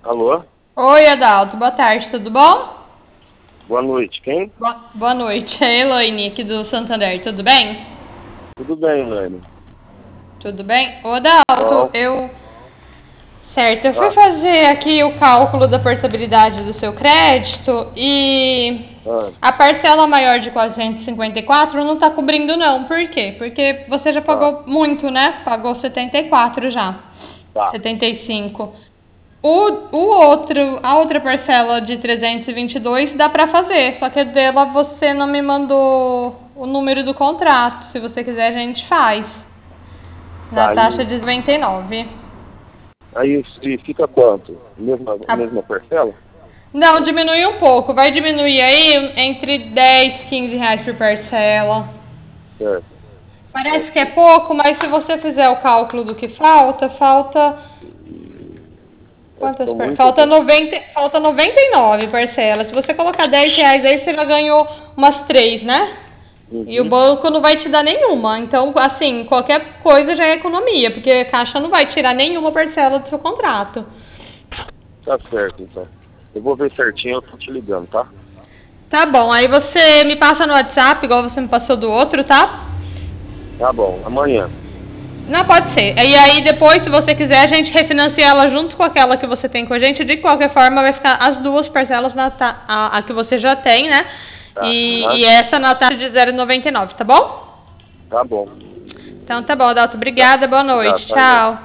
Alô? Oi, Adalto. Boa tarde, tudo bom? Boa noite. Quem? Boa noite. É a Elaine aqui do Santander, tudo bem? Tudo bem, Lane? Tudo bem? Ô, Adalto, Bom. Certo, eu fui Ah, fazer aqui o cálculo da portabilidade do seu crédito e ah, a parcela maior de 454 não está cobrindo não. Por quê? Porque você já tá, pagou muito, né? Pagou 74 já. tá. 75. A outra parcela de 322 dá para fazer, só que dela você não me mandou o número do contrato. Se você quiser, a gente faz. Na Tá taxa aí. de 99. Aí e fica quanto? Mesma A- parcela? Não, diminui um pouco. Vai diminuir aí entre 10 e 15 reais por parcela. Certo. Parece que é Ok. pouco, mas se você fizer o cálculo do que falta. São muitas, Falta né? 99 parcelas. Se você colocar 10 reais aí, você já ganhou umas 3, né? E o Uhum. banco não vai te dar nenhuma. Então, assim, qualquer coisa já é economia, porque a Caixa não vai tirar nenhuma parcela do seu contrato. Tá certo, então. Eu vou ver certinho, eu tô te ligando, tá? Tá bom, aí você me passa no WhatsApp, igual você me passou do outro, tá? Tá bom. Amanhã. Não, pode ser. E aí depois, se você quiser, a gente refinancia ela junto com aquela que você tem com a gente. De qualquer forma, vai ficar as duas parcelas a que você já tem, né? Tá. E Aham. essa na taxa de 0,99, tá bom? Tá bom. Então tá bom, Adalto. Tá. Obrigada, boa Obrigado, noite. tá, Elaine? Tchau.